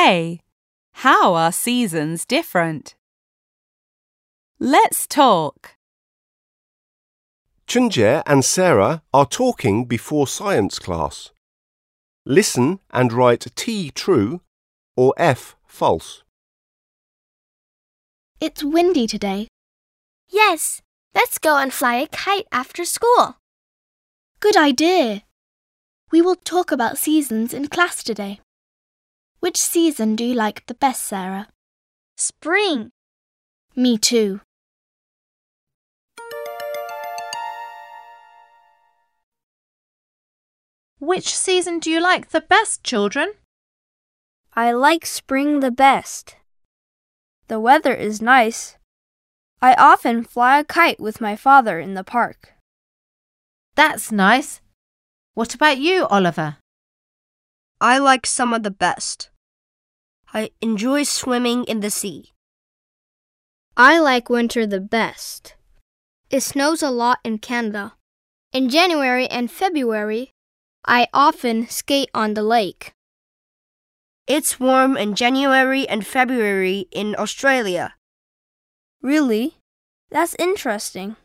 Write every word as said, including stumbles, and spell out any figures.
Hey, how are seasons different? Let's talk. Chunjie and Sarah are talking before science class. Listen and write T true or F false. It's windy today. Yes, let's go and fly a kite after school. Good idea. We will talk about seasons in class today. Which season do you like the best, Sarah? Spring. Me too. Which season do you like the best, children? I like spring the best. The weather is nice. I often fly a kite with my father in the park. That's nice. What about you, Oliver? I like summer the best. I enjoy swimming in the sea. I like winter the best. It snows a lot in Canada. In January and February, I often skate on the lake. It's warm in January and February in Australia. Really? That's interesting.